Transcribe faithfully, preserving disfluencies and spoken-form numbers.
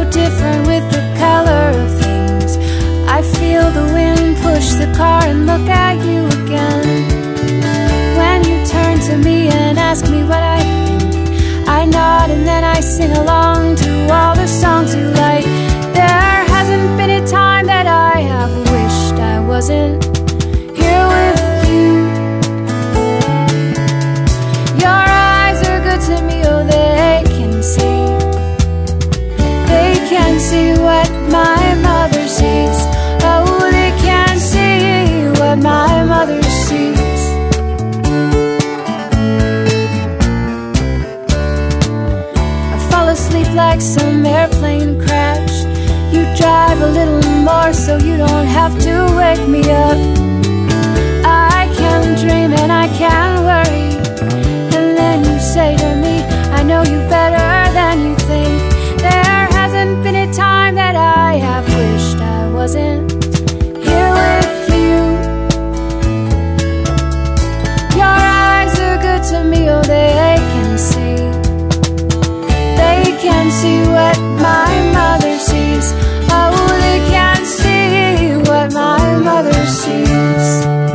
different with the color of things. I feel the wind push the car and look at you again. When you turn to me and ask me what I think, I nod and then I sing along to all the songs you like. There hasn't been a time that I have wished I wasn't here with you. Your eyes are good to me, oh they can see. They can see what my mother sees. Oh, they can see what my mother sees. I fall asleep like some airplane crash. You drive a little more so you don't have to wake me up. I can dream and I can worry, and then you say to me, I know you better than you think. There hasn't been a time that I have wished I wasn't here with you. Your eyes are good to me, oh they can see. They can see what my mother sees. Oh, they can see what my mother sees.